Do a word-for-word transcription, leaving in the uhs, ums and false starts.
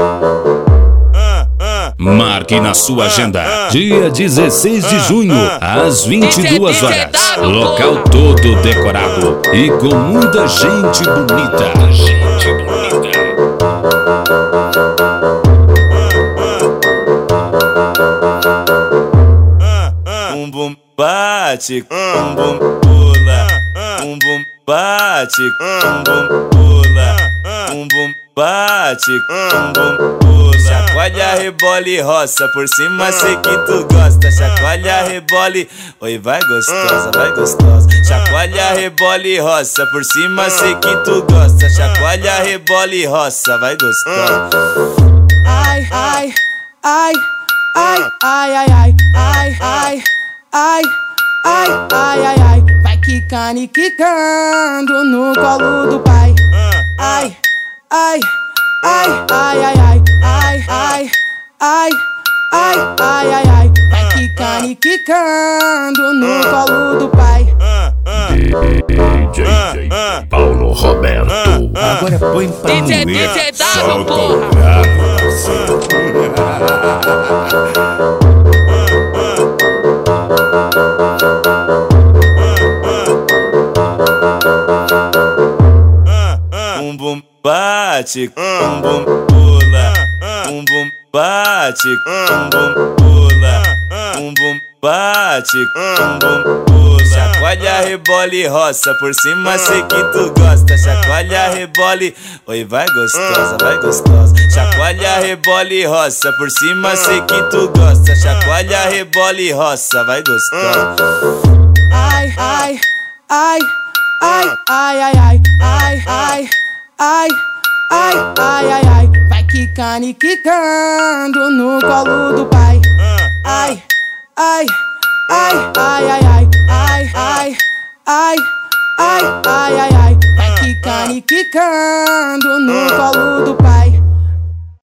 Marque na sua agenda, dia dezesseis de junho, às vinte e duas horas. Local todo decorado e com muita gente bonita. Gente bonita. Um bum bate, um bum pula, um bum bate, um bum pula, um bum bate, um bum pula. Chacoalha, rebola e roça, por cima sei que tu gosta. Chacoalha, rebola e... Oi, vai gostosa, vai gostosa. Chacoalha, rebola e roça, por cima sei que tu gosta. Chacoalha, rebola e roça, vai gostosa. Ai, ai, ai, ai, ai, ai, ai, ai, ai, ai, ai, ai, ai, ai. Vai quicando e quicando no colo do pai. Ai, ai, ai, ai, ai, ai, ai, ai, ai, ai, ai, ai, ai. Vai quicando e quicando no colo do pai. D J Paulo Roberto. Agora põe pra moer. Solta o brabo. Um bum bate, um bum pula, um bum bate, um bum pula, um bum bate, um bum pula. Chacoalha, rebola e roça, por cima sei que tu gosta. Chacoalha, rebola e... Oi, vai gostosa, vai gostosa. Chacoalha, rebola e roça, por cima sei que tu gosta. Chacoalha, rebola e roça, vai gostosa. Ai, ai, ai, ai, ai, ai, ai, ai, ai, ai, ai, ai, ai, ai. Vai quicando e quicando no colo do pai. Ai, ai, ai, ai, ai, ai, ai, ai, ai, ai, ai, ai, ai. Vai quicando e quicando no colo do pai.